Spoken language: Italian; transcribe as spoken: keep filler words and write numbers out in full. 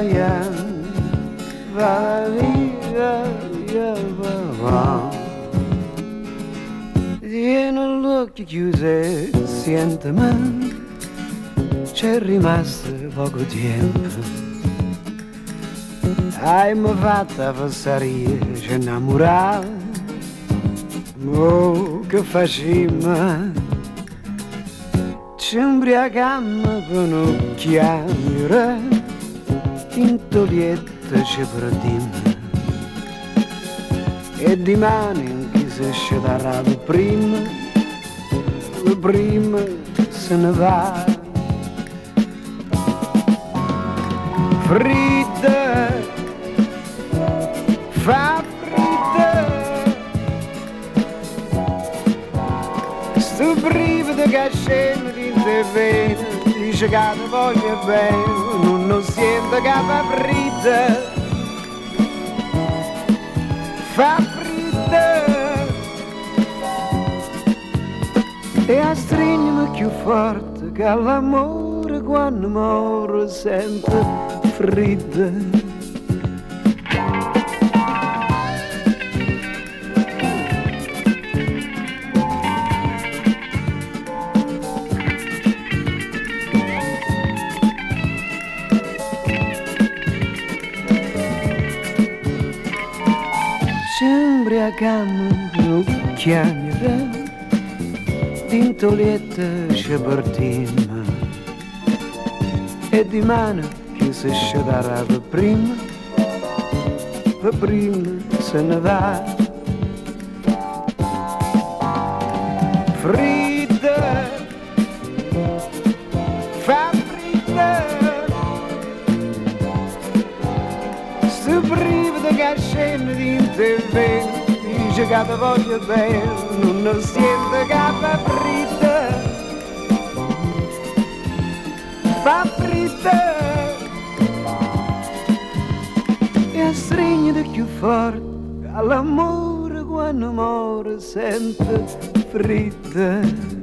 yeah, va via, yeah, va, va. Tiene l'occhio chiuso e sente ma c'è rimasto poco tempo. Hai mi fatta passare, ci innamorare, oh che facciamo, ci imbriacammo con un chiamere, in toglietta ci perdimmo, e di mani in chi si scedarà prima, la prima se ne va. Fredda, fa fredda, sto brivido che scende in te vene, dice che ti voglio bene, non lo sento che fa fredda, fa fredda, e a stringermi più forte che l'amore quando muore sempre fredda. Ci imbriacammo con chiamere, in toglietta ci partimmo, e di mano che si scedarà per prima, per prima se ne va. Fredda, fa fredda, sto brivido che scende in te vene, dice che ti voglio bene, non lo sento che fa fredda, fa fredda, e a stringere più forte all'amore quando muore sempre fredda.